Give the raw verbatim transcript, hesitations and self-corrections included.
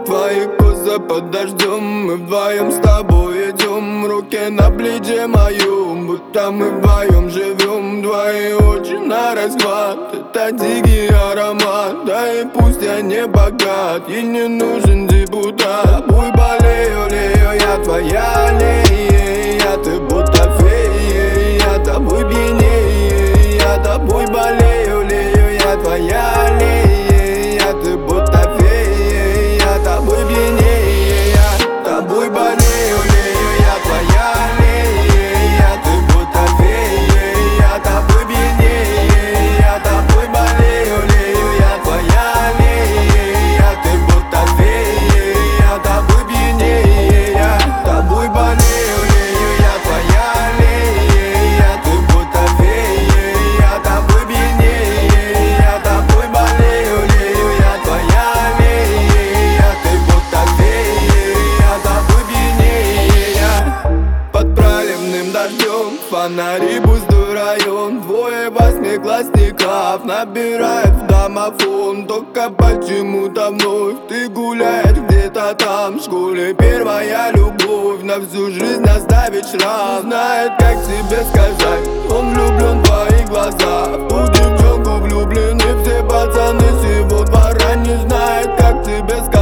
твои козы под дождем. Мы вдвоем с тобой идем, руки на плече моем, будто мы вдвоем живем. Твои очи на расхват, это дикий аромат. Да и пусть я не богат, и не нужен депутат. Тобой болею, лею, я твоя аллея. Ты будто фея, я тобой пьянее. Я тобой болею, лею, я твоя аллея. Ты будто фея, я тобой пьянее. Я тобой болею, лею, я твоя аллея. Ты будто фея, я тобой пьянее. Я тобой болею, лею, я твоя аллея. Ты будто фея, я тобой пьянее. Я тобой болею, лею, я твоя аллея. Ты будто фея, я тобой пьянее. Я тобой болею, лею, я твоя аллея. Ты будто фея, я тобой пьянее. Под проливным дождем фонари, пустой район. Двое восьмиклассников набирают в домофон. Только почему-то вновь ты гуляешь где-то там. В школе первая любовь, на всю жизнь оставит шрам. Знает, как тебе сказать, он влюблен в твои глаза. В ту девчонку влюблены все пацаны сего двора. Не знает, как тебе сказать.